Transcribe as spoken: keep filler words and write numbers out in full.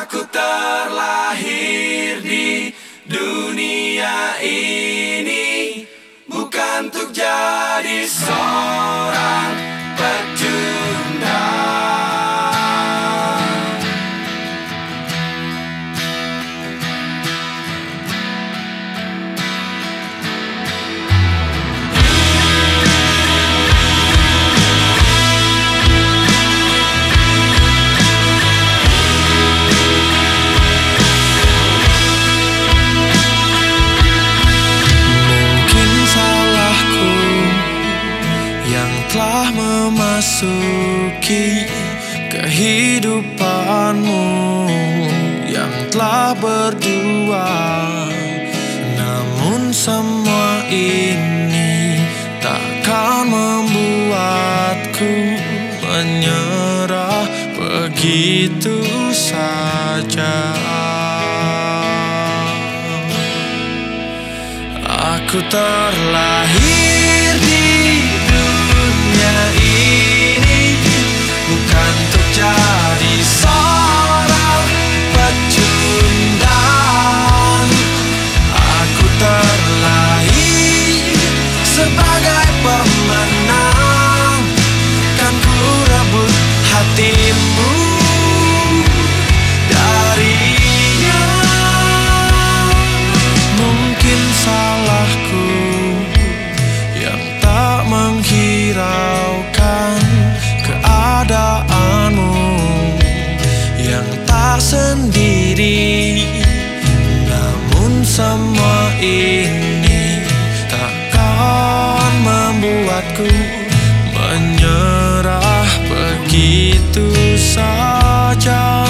Aku terlahir di dunia ini bukan untuk jadi seorang pecundang. Telah memasuki kehidupanmu yang telah berdua, namun semua ini takkan membuatku menyerah begitu saja. Aku terlahir di ini bukan untuk jadi seorang pecundang. Aku terlahir sebagai pemenang, kan ku rebut hatimu darinya. Mungkin salahku yang tak menghiraukan keadaanmu yang tak sendiri, namun semua ini takkan membuatku menyerah begitu saja.